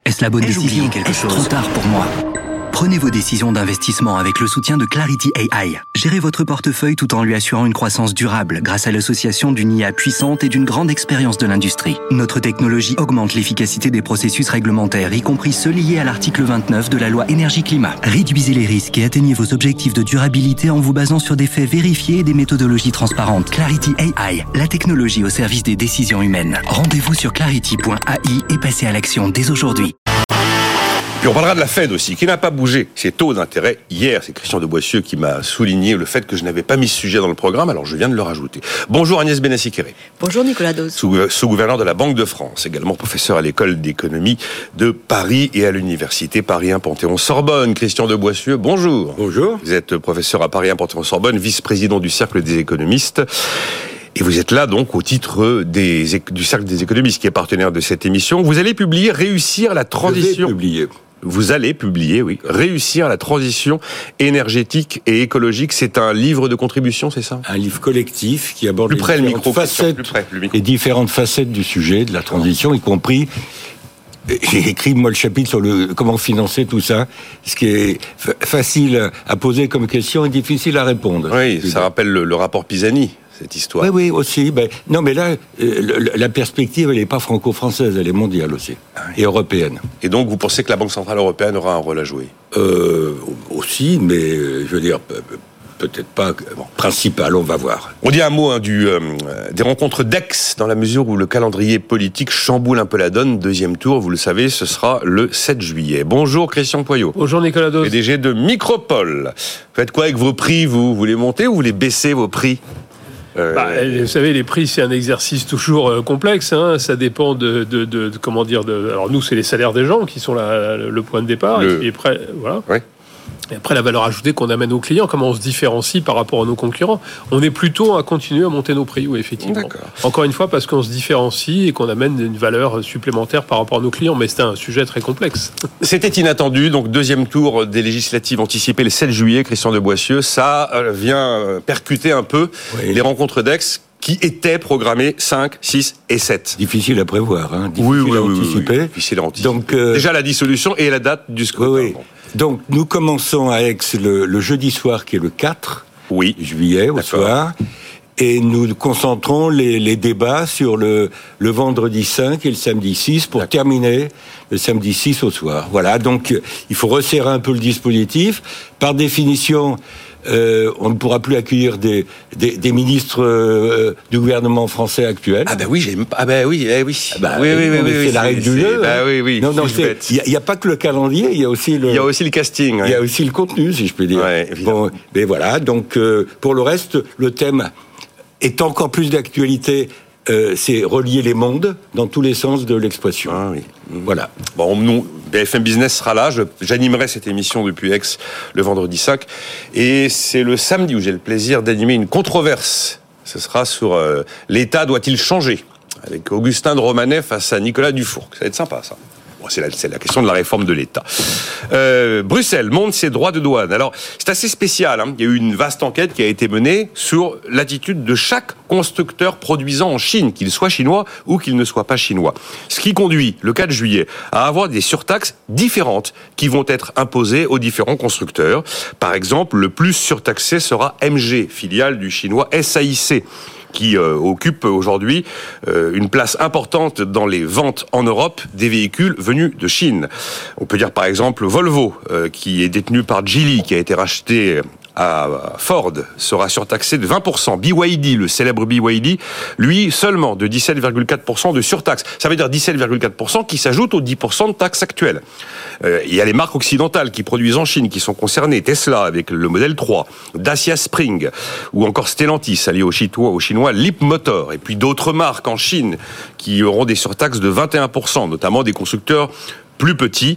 Est-ce la bonne décision? Est-ce trop tard pour moi? Prenez vos décisions d'investissement avec le soutien de Clarity AI. Gérez votre portefeuille tout en lui assurant une croissance durable grâce à l'association d'une IA puissante et d'une grande expérience de l'industrie. Notre technologie augmente l'efficacité des processus réglementaires, y compris ceux liés à l'article 29 de la loi Énergie-Climat. Réduisez les risques et atteignez vos objectifs de durabilité en vous basant sur des faits vérifiés et des méthodologies transparentes. Clarity AI, la technologie au service des décisions humaines. Rendez-vous sur clarity.ai et passez à l'action dès aujourd'hui. Puis on parlera de la Fed aussi, qui n'a pas bougé ses taux d'intérêt hier. C'est Christian de Boissieu qui m'a souligné le fait que je n'avais pas mis ce sujet dans le programme, alors je viens de le rajouter. Bonjour Agnès Benassi-Kéré. Bonjour Nicolas Dose. Sous-gouverneur de la Banque de France, également professeur à l'école d'économie de Paris et à l'université Paris 1 Panthéon-Sorbonne. Christian de Boissieu, bonjour. Bonjour. Vous êtes professeur à Paris 1 Panthéon-Sorbonne, vice-président du Cercle des économistes. Et vous êtes là donc au titre du Cercle des économistes, qui est partenaire de cette émission. Vous allez publier Réussir la transition. Vous allez publier, oui, Réussir la transition énergétique et écologique. C'est un livre de contribution, c'est ça? Un livre collectif qui aborde les différentes facettes du sujet, de la transition, y compris... J'ai écrit, moi, le chapitre sur comment financer tout ça, ce qui est facile à poser comme question et difficile à répondre. Oui, ça rappelle le rapport Pisani, cette histoire. Oui, aussi. Non, mais là, la perspective, elle n'est pas franco-française, elle est mondiale aussi, et européenne. Et donc, vous pensez que la Banque Centrale Européenne aura un rôle à jouer? Aussi, mais je veux dire... Peut-être pas principal, on va voir. On dit un mot des rencontres d'Aix, dans la mesure où le calendrier politique chamboule un peu la donne. Deuxième tour, vous le savez, ce sera le 7 juillet. Bonjour Christian Poyot. Bonjour Nicolas Dose. PDG de Micropole. Vous faites quoi avec vos prix, vous? Vous les montez ou vous les baissez, vos prix? Vous savez, les prix, c'est un exercice toujours complexe. Ça dépend alors nous, c'est les salaires des gens qui sont le point de départ. Et puis après, voilà. Ouais. Et après, la valeur ajoutée qu'on amène aux clients, comment on se différencie par rapport à nos concurrents. On est plutôt à continuer à monter nos prix, oui, effectivement. D'accord. Encore une fois, parce qu'on se différencie et qu'on amène une valeur supplémentaire par rapport à nos clients. Mais c'est un sujet très complexe. C'était inattendu. Donc, deuxième tour des législatives anticipées le 7 juillet, Christian de Boissieu. Ça vient percuter un peu les rencontres d'Aix qui étaient programmées 5, 6 et 7. Difficile à prévoir, difficile à anticiper. Oui. Difficile à anticiper. Donc, déjà la dissolution et la date du scrutin. Oui. Donc, nous commençons à Aix le jeudi soir, qui est le 4 juillet, au soir, et nous concentrons les débats sur le vendredi 5 et le samedi 6 pour terminer le samedi 6 au soir. Voilà, donc il faut resserrer un peu le dispositif. Par définition, on ne pourra plus accueillir des ministres du gouvernement français actuel. Oui. C'est la règle du jeu. Non, il n'y a pas que le calendrier, il y a aussi le casting. Il y a aussi le contenu, si je peux dire. Mais voilà, donc pour le reste, le thème est encore plus d'actualité. C'est relier les mondes dans tous les sens de l'expression. Voilà. Bon, nous, BFM Business sera là. J'animerai cette émission depuis Aix le vendredi 5. Et c'est le samedi où j'ai le plaisir d'animer une controverse. Ce sera sur l'État doit-il changer? Avec Augustin de Romanet face à Nicolas Dufourcq. Ça va être sympa, ça. C'est la question de la réforme de l'État. Bruxelles monte ses droits de douane. Alors, c'est assez spécial. Il y a eu une vaste enquête qui a été menée sur l'attitude de chaque constructeur produisant en Chine, qu'il soit chinois ou qu'il ne soit pas chinois. Ce qui conduit, le 4 juillet, à avoir des surtaxes différentes qui vont être imposées aux différents constructeurs. Par exemple, le plus surtaxé sera MG, filiale du chinois SAIC, qui occupe aujourd'hui une place importante dans les ventes en Europe des véhicules venus de Chine. On peut dire par exemple Volvo, qui est détenu par Geely, qui a été racheté à Ford, sera surtaxé de 20%. BYD, le célèbre BYD, lui seulement de 17,4% de surtaxe. Ça veut dire 17,4% qui s'ajoute aux 10% de taxes actuelles. Il y a les marques occidentales qui produisent en Chine qui sont concernées. Tesla avec le modèle 3, Dacia Spring ou encore Stellantis allié au chinois Leapmotor. Et puis d'autres marques en Chine qui auront des surtaxes de 21%, notamment des constructeurs plus petits.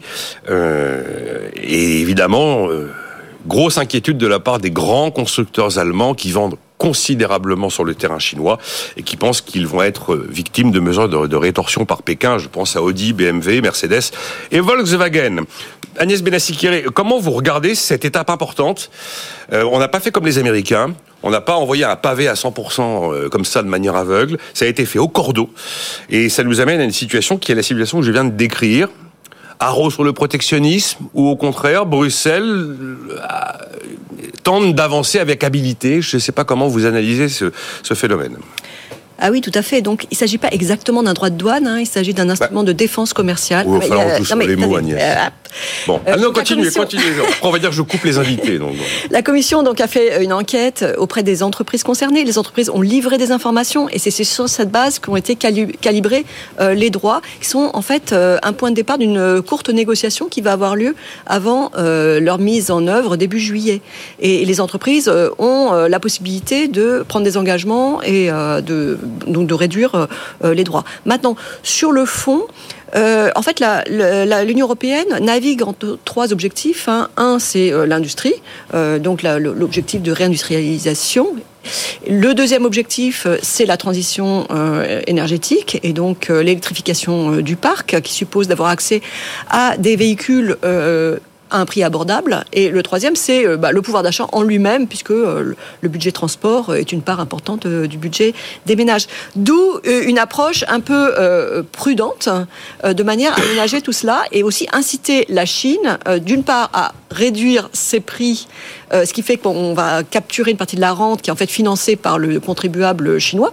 Et évidemment... grosse inquiétude de la part des grands constructeurs allemands qui vendent considérablement sur le terrain chinois et qui pensent qu'ils vont être victimes de mesures de rétorsion par Pékin. Je pense à Audi, BMW, Mercedes et Volkswagen. Agnès Benassi-Kéré, comment vous regardez cette étape importante? On n'a pas fait comme les Américains. On n'a pas envoyé un pavé à 100% comme ça de manière aveugle. Ça a été fait au cordeau. Et ça nous amène à une situation qui est la situation que je viens de décrire. haro sur le protectionnisme ou au contraire, Bruxelles tente d'avancer avec habileté? Je ne sais pas comment vous analysez ce phénomène. Ah oui, tout à fait. Donc, il ne s'agit pas exactement d'un droit de douane, il s'agit d'un instrument de défense commerciale. Il va falloir tous les mots, Agnès. Bon, continuez. Après, on va dire que je coupe les invités. Donc. La Commission a fait une enquête auprès des entreprises concernées. Les entreprises ont livré des informations et c'est sur cette base qu'ont été calibrés les droits, qui sont en fait un point de départ d'une courte négociation qui va avoir lieu avant leur mise en œuvre début juillet. Et les entreprises ont la possibilité de prendre des engagements et de réduire les droits. Maintenant, sur le fond, en fait, l'Union européenne navigue entre trois objectifs. Un, c'est l'industrie, donc l'objectif de réindustrialisation. Le deuxième objectif, c'est la transition énergétique et donc l'électrification du parc, qui suppose d'avoir accès à des véhicules à un prix abordable. Et le troisième, c'est le pouvoir d'achat en lui-même, puisque le budget transport est une part importante du budget des ménages. D'où une approche un peu prudente, de manière à ménager tout cela et aussi inciter la Chine, d'une part, à réduire ses prix, ce qui fait qu'on va capturer une partie de la rente qui est en fait financée par le contribuable chinois.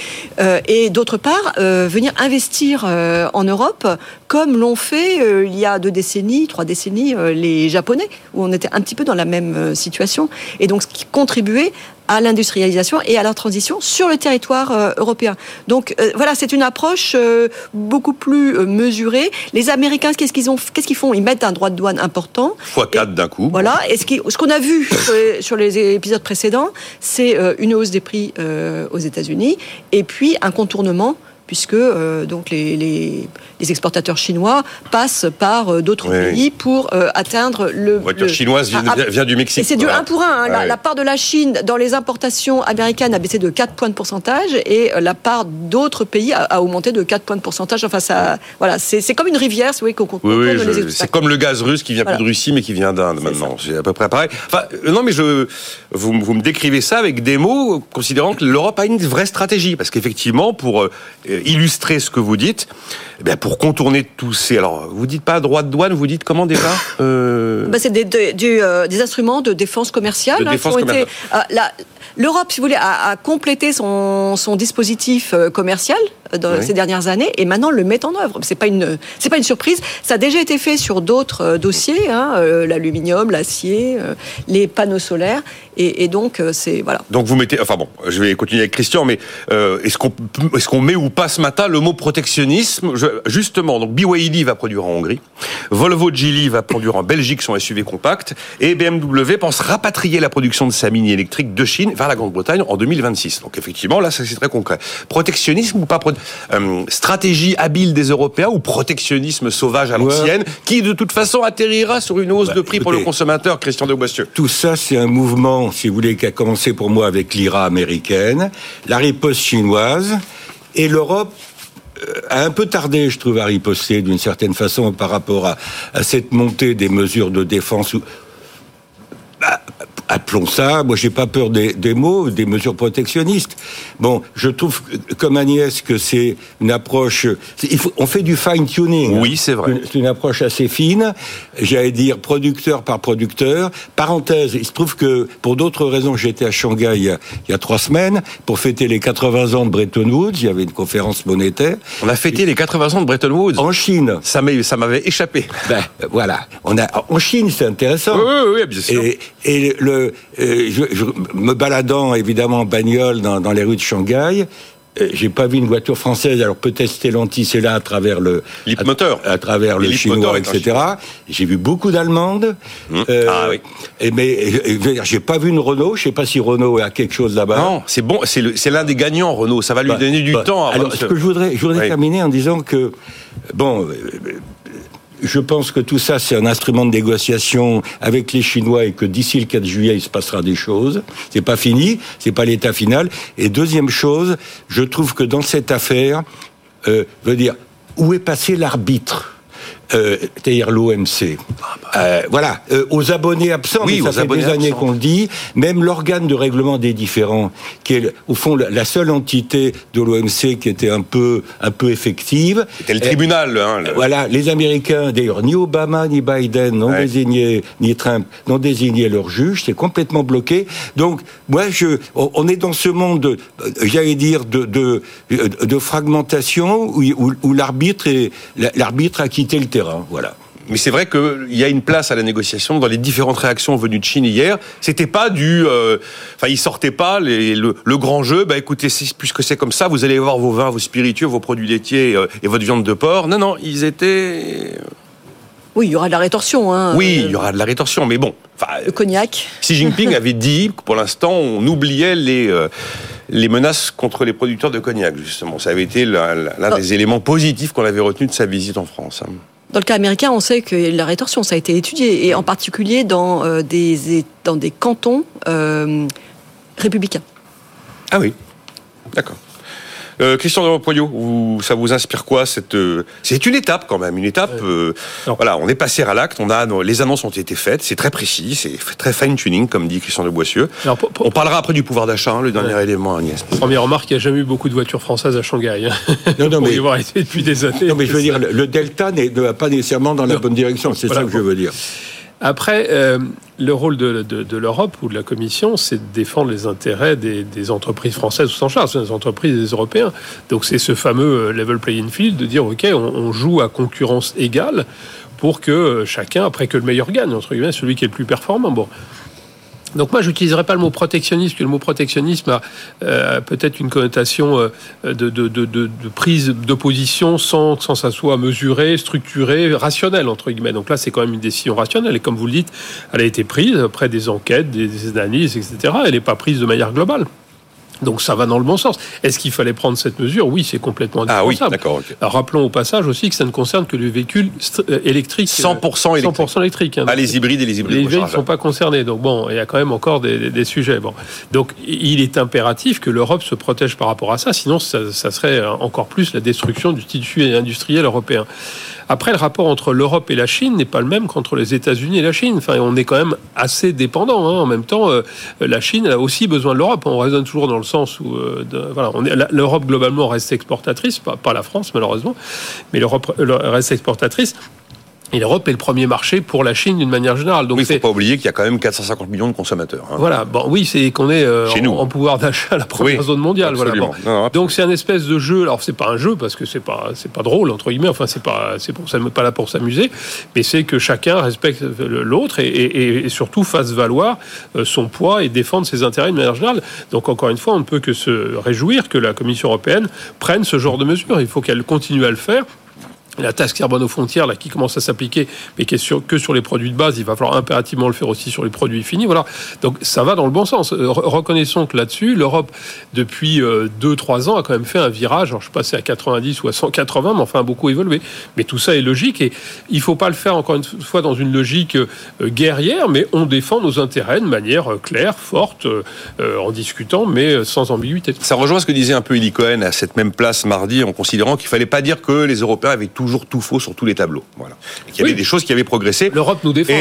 Et d'autre part, venir investir en Europe, comme l'ont fait il y a 3 décennies, les Japonais, où on était un petit peu dans la même situation, et donc ce qui contribuait à l'industrialisation et à la transition sur le territoire européen. Donc voilà, c'est une approche beaucoup plus mesurée. Les Américains, qu'est-ce qu'ils font? Ils mettent un droit de douane important. x4 d'un coup. Voilà. Et ce qu'on a vu sur les épisodes précédents, c'est une hausse des prix aux États-Unis et puis un contournement, puisque donc les exportateurs chinois passent par d'autres pays pour atteindre le... La voiture chinoise vient du Mexique. Et c'est du 1 pour 1. La part de la Chine dans les importations américaines a baissé de 4 points de pourcentage et la part d'autres pays a augmenté de 4 points de pourcentage. Enfin, c'est comme une rivière, vous voyez, qu'on contourne les obstacles. C'est comme le gaz russe qui vient plus de Russie, mais qui vient d'Inde maintenant. C'est à peu près pareil. Enfin, non, mais vous me décrivez ça avec des mots, considérant que l'Europe a une vraie stratégie. Parce qu'effectivement, pour illustrer ce que vous dites, pour contourner tous ces... Alors, vous dites pas droit de douane, vous dites comment déjà c'est des instruments de défense commerciale. L'Europe, si vous voulez, a complété son dispositif commercial ces dernières années et maintenant le met en œuvre. C'est pas une surprise. Ça a déjà été fait sur d'autres dossiers, l'aluminium, l'acier, les panneaux solaires et donc c'est voilà. Donc vous mettez, je vais continuer avec Christian, mais est-ce qu'on met ou pas ce matin le mot protectionnisme? Justement, donc BYD va produire en Hongrie, Volvo Geely va produire en Belgique son SUV compact et BMW pense rapatrier la production de sa mini électrique de Chine vers la Grande-Bretagne en 2026. Donc effectivement, là, ça c'est très concret. Protectionnisme ou pas stratégie habile des Européens ou protectionnisme sauvage à l'ancienne, qui de toute façon atterrira sur une hausse de prix pour le consommateur, Christian de Boissieu. Tout ça, c'est un mouvement, si vous voulez, qui a commencé pour moi avec l'IRA américaine, la riposte chinoise, et l'Europe a un peu tardé, je trouve, à riposter d'une certaine façon par rapport à cette montée des mesures de défense. Appelons ça, moi j'ai pas peur des mots, des mesures protectionnistes. Bon, je trouve, comme Agnès, que c'est une approche... on fait du fine-tuning. Oui, c'est vrai. C'est une approche assez fine, j'allais dire producteur par producteur. Parenthèse, il se trouve que, pour d'autres raisons, j'étais à Shanghai il y a 3 semaines, pour fêter les 80 ans de Bretton Woods, il y avait une conférence monétaire. On a fêté les 80 ans de Bretton Woods. En Chine. Ça m'avait échappé. Voilà. En Chine, c'est intéressant. Oui, bien sûr. Et je me baladant évidemment en bagnole dans les rues de Shanghai, j'ai pas vu une voiture française. Alors peut-être Stellantis est là à travers le Leapmotor, à travers le chinois, etc. J'ai vu beaucoup d'Allemandes. Oui. Mais j'ai pas vu une Renault. Je sais pas si Renault a quelque chose là-bas. Non, c'est bon. C'est l'un des gagnants, Renault. Ça va lui donner du temps. Alors, ce que je voudrais terminer en disant que je pense que tout ça, c'est un instrument de négociation avec les Chinois et que d'ici le 4 juillet, il se passera des choses. C'est pas fini, c'est pas l'état final. Et deuxième chose, je trouve que dans cette affaire, où est passé l'arbitre, c'est-à-dire l'OMC. Voilà, aux abonnés absents, oui, mais ça fait des années qu'on le dit, même l'organe de règlement des différends, qui est au fond la seule entité de l'OMC qui était un peu effective. C'était le tribunal. Voilà, les Américains, d'ailleurs, ni Obama ni Biden n'ont désigné, ni Trump n'ont désigné leur juge, c'est complètement bloqué. Donc, moi, on est dans ce monde, j'allais dire, de fragmentation où l'arbitre a quitté le terrain, voilà. Mais c'est vrai qu'il y a une place à la négociation dans les différentes réactions venues de Chine hier. C'était pas ils sortaient pas le grand jeu. Écoutez, puisque c'est comme ça, vous allez voir vos vins, vos spiritueux, vos produits laitiers et votre viande de porc. Non, ils étaient. Oui, il y aura de la rétorsion. Oui, il y aura de la rétorsion, mais bon. Le cognac. Xi Jinping avait dit que pour l'instant, on oubliait les menaces contre les producteurs de cognac, justement. Ça avait été l'un des éléments positifs qu'on avait retenu de sa visite en France. Dans le cas américain, on sait que la rétorsion, ça a été étudié, et en particulier dans des cantons républicains. Ah oui, d'accord. Christian de Poyot, ça vous inspire quoi c'est une étape quand même, voilà, on est passé à l'acte, les annonces ont été faites, c'est très précis, c'est très fine-tuning, comme dit Christian de Boissieu. On parlera après du pouvoir d'achat, le dernier élément, Agnès. Première remarque, il n'y a jamais eu beaucoup de voitures françaises à Shanghai. Non, mais y avoir été depuis des années. Non, mais je veux dire, le delta ne va pas nécessairement dans la bonne direction, c'est ça que je veux dire. Après, le rôle de l'Europe ou de la Commission, c'est de défendre les intérêts des entreprises françaises au sens large, des entreprises des Européens. Donc c'est ce fameux level playing field de dire ok, on joue à concurrence égale pour que chacun, après que le meilleur gagne, entre guillemets, celui qui est le plus performant. Bon. Donc moi, je n'utiliserai pas le mot protectionnisme, parce que le mot protectionnisme a peut-être une connotation de prise de position sans que ça soit mesuré, structuré, rationnel, entre guillemets. Donc là, c'est quand même une décision rationnelle. Et comme vous le dites, elle a été prise après des enquêtes, des analyses, etc. Elle n'est pas prise de manière globale. Donc ça va dans le bon sens. Est-ce qu'il fallait prendre cette mesure ? Oui, c'est complètement indispensable. Ah oui, d'accord. Okay. Alors, rappelons au passage aussi que ça ne concerne que les véhicules électriques. 100% électriques. 100% électriques. Pas les hybrides et les hybrides. Les hybrides ne sont pas concernés. Donc bon, il y a quand même encore des sujets. Bon. Donc il est impératif que l'Europe se protège par rapport à ça. Sinon, ça serait encore plus la destruction du tissu industriel européen. Après, le rapport entre l'Europe et la Chine n'est pas le même qu'entre les États-Unis et la Chine. Enfin, on est quand même assez dépendants. En même temps, la Chine a aussi besoin de l'Europe. On raisonne toujours dans le sens où l'Europe globalement reste exportatrice, pas la France malheureusement, mais l'Europe reste exportatrice. Et l'Europe est le premier marché pour la Chine d'une manière générale. Donc oui, il ne faut pas oublier qu'il y a quand même 450 millions de consommateurs. Voilà, oui, c'est qu'on est en pouvoir d'achat à la première zone mondiale. Voilà, donc c'est un espèce de jeu. Alors c'est pas un jeu parce que c'est pas drôle entre guillemets. Enfin c'est pas là pour s'amuser, mais c'est que chacun respecte l'autre et surtout fasse valoir son poids et défendre ses intérêts de manière générale. Donc encore une fois, on ne peut que se réjouir que la Commission européenne prenne ce genre de mesures. Il faut qu'elle continue à le faire. La taxe carbone aux frontières, là, qui commence à s'appliquer, mais qui est que sur les produits de base, il va falloir impérativement le faire aussi sur les produits finis. Voilà. Donc, ça va dans le bon sens. Reconnaissons que là-dessus, l'Europe, depuis 2-3 ans, a quand même fait un virage. Alors, je suis passé à 90 ou à 180, mais enfin, beaucoup évolué. Mais tout ça est logique et il faut pas le faire, encore une fois, dans une logique guerrière, mais on défend nos intérêts de manière claire, forte, en discutant, mais sans ambiguïté. Ça rejoint ce que disait un peu Eli Cohen à cette même place mardi, en considérant qu'il fallait pas dire que les Européens avaient toujours tout faux sur tous les tableaux. Voilà. Et qu'il y avait des choses qui avaient progressé. L'Europe nous défend.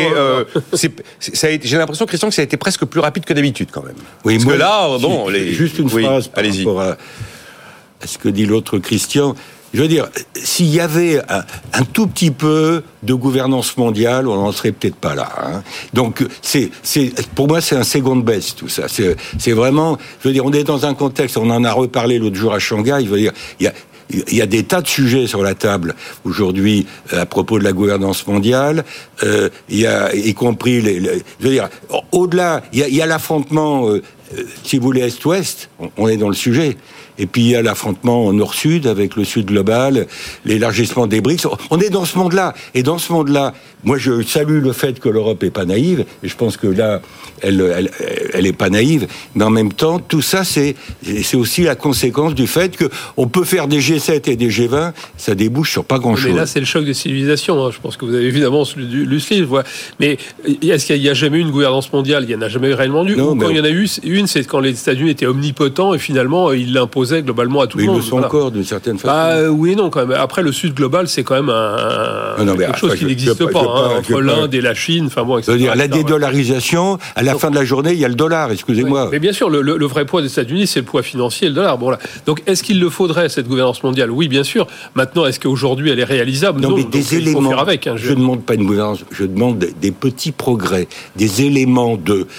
Et j'ai l'impression, Christian, que ça a été presque plus rapide que d'habitude, quand même. Oui, parce que là, juste une phrase par rapport à ce que dit l'autre Christian. Je veux dire, s'il y avait un tout petit peu de gouvernance mondiale, on n'en serait peut-être pas là. Hein. Donc, pour moi, c'est un second best, tout ça. C'est vraiment, je veux dire, on est dans un contexte, on en a reparlé l'autre jour à Shanghai, je veux dire, il y a des tas de sujets sur la table aujourd'hui à propos de la gouvernance mondiale. Il y a, y compris je veux dire, au-delà, il y a l'affrontement, si vous voulez, Est-Ouest. On est dans le sujet. Et puis il y a l'affrontement nord-sud avec le sud global, l'élargissement des BRICS. On est dans ce monde-là. Et dans ce monde-là, moi je salue le fait que l'Europe est pas naïve. Et je pense que là, elle est pas naïve. Mais en même temps, tout ça, c'est aussi la conséquence du fait que on peut faire des G7 et des G20, ça débouche sur pas grand-chose. Mais là, c'est le choc des civilisations. Hein. Je pense que vous avez évidemment lu ce livre. Mais est-ce qu'il n'y a jamais eu une gouvernance mondiale ? Il n'y en a jamais réellement eu. Quand il y en a eu une, c'est quand les États-Unis étaient omnipotents et finalement ils l'imposaient globalement à tout le monde. Ils le sont encore d'une certaine façon. Oui et non quand même. Après le Sud global, c'est quand même quelque chose qui n'existe pas entre l'Inde et la Chine. Enfin bon, etc. C'est-à-dire la dédollarisation, à la fin de la journée, il y a le dollar. Excusez-moi. Oui. Mais bien sûr, le vrai poids des États-Unis, c'est le poids financier, le dollar. Bon là. Donc est-ce qu'il le faudrait cette gouvernance mondiale? Oui, bien sûr. Maintenant, est-ce qu'aujourd'hui elle est réalisable? Non, mais des éléments. Il faut faire avec. Je ne demande pas une gouvernance. Je demande des petits progrès, des éléments de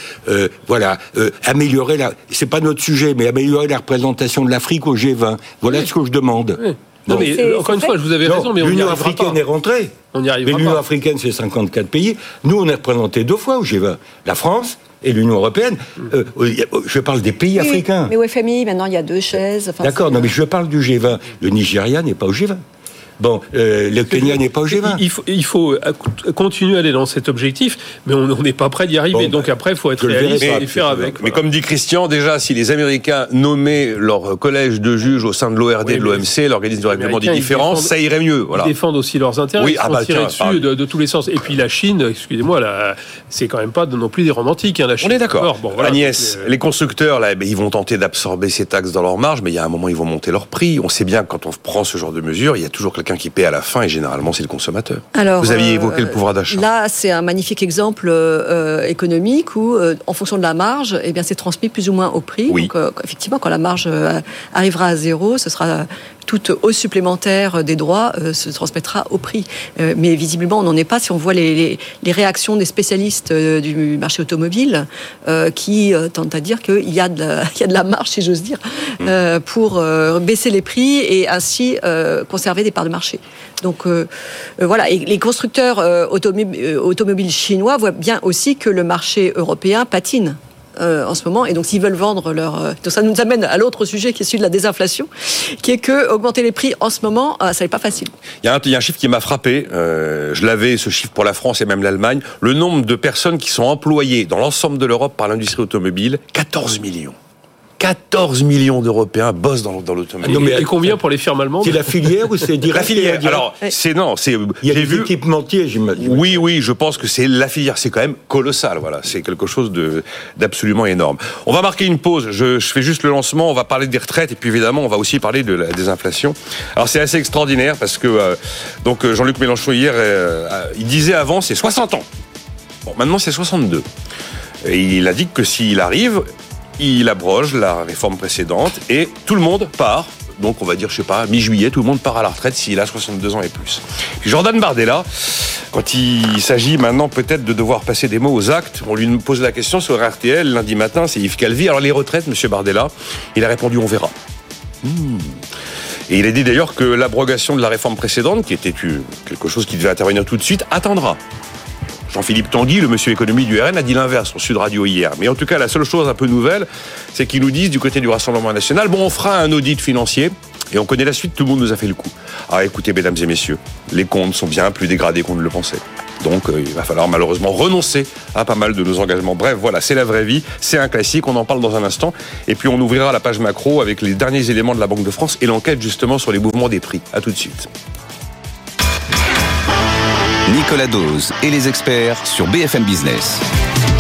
améliorer c'est pas notre sujet, mais améliorer la représentation de l'Afrique au G20. Voilà ce que je demande. Oui. Non, mais encore une fois, je vous avais raison, mais l'Union africaine est rentrée. On n'y arrivera pas. L'Union africaine, c'est 54 pays. Nous, on est représentés 2 fois au G20. La France et l'Union européenne. Je parle des pays africains. Mais au FMI, maintenant, il y a 2 chaises. Enfin, d'accord, non, mais je parle du G20. Le Nigeria n'est pas au G20. Bon, le Kenya n'est pas au G20. Il faut continuer à aller dans cet objectif, mais on n'est pas prêt d'y arriver. Donc après, il faut être réaliste et faire avec. Mais comme dit Christian, déjà, si les Américains nommaient leur collège de juges au sein de l'ORD, de l'OMC, l'organisme de règlement des différences, ça irait mieux. Voilà. Ils défendent aussi leurs intérêts, ils sont tirés dessus de tous les sens. Et puis la Chine, excusez-moi, c'est quand même pas non plus des romantiques. La Chine. On est d'accord. Agnès, les constructeurs, là, ils vont tenter d'absorber ces taxes dans leur marge, mais il y a un moment, ils vont monter leur prix. On sait bien que quand on prend ce genre de mesures, il y a toujours quelqu'un qui paie à la fin, et généralement c'est le consommateur. Alors, vous aviez évoqué le pouvoir d'achat. Là, c'est un magnifique exemple économique où, en fonction de la marge, eh bien, c'est transmis plus ou moins au prix. Oui. Donc, effectivement, quand la marge arrivera à 0, ce sera toute hausse supplémentaire des droits se transmettra au prix. Mais visiblement, on n'en est pas si on voit les réactions des spécialistes du marché automobile qui tentent à dire qu'il y a de la marge, si j'ose dire, pour baisser les prix et ainsi conserver des parts de marché. Donc voilà, et les constructeurs automobiles chinois voient bien aussi que le marché européen patine en ce moment, et donc s'ils veulent vendre donc ça nous amène à l'autre sujet qui est celui de la désinflation, qui est que augmenter les prix en ce moment, ça n'est pas facile. Il y a un chiffre qui m'a frappé, je l'avais, ce chiffre pour la France et même l'Allemagne, le nombre de personnes qui sont employées dans l'ensemble de l'Europe par l'industrie automobile, 14 millions. 14 millions d'Européens bossent dans l'automobile. Et combien pour les firmes allemandes? C'est la filière ou c'est direct? La filière. Alors, il y a des équipementiers, j'imagine. Oui, je pense que c'est la filière. C'est quand même colossal. Voilà, c'est quelque chose d'absolument énorme. On va marquer une pause. Je fais juste le lancement. On va parler des retraites et puis évidemment, on va aussi parler de la désinflation. Alors, c'est assez extraordinaire parce que Jean-Luc Mélenchon hier, il disait avant c'est 60 ans. Bon, maintenant c'est 62. Et il a dit que s'il arrive, il abroge la réforme précédente et tout le monde part. Donc on va dire, mi-juillet, tout le monde part à la retraite s'il a 62 ans et plus. Puis Jordan Bardella, quand il s'agit maintenant peut-être de devoir passer des mots aux actes, on lui pose la question sur RTL lundi matin, c'est Yves Calvi. Alors les retraites, monsieur Bardella, il a répondu, on verra. Et il a dit d'ailleurs que l'abrogation de la réforme précédente, qui était quelque chose qui devait intervenir tout de suite, attendra. Jean-Philippe Tanguy, le monsieur économie du RN, a dit l'inverse sur Sud Radio hier. Mais en tout cas, la seule chose un peu nouvelle, c'est qu'ils nous disent du côté du Rassemblement national, on fera un audit financier et on connaît la suite, tout le monde nous a fait le coup. Ah, écoutez, mesdames et messieurs, les comptes sont bien plus dégradés qu'on ne le pensait. Donc, il va falloir malheureusement renoncer à pas mal de nos engagements. Bref, voilà, c'est la vraie vie, c'est un classique, on en parle dans un instant. Et puis, on ouvrira la page macro avec les derniers éléments de la Banque de France et l'enquête justement sur les mouvements des prix. À tout de suite. Nicolas Dose et les experts sur BFM Business.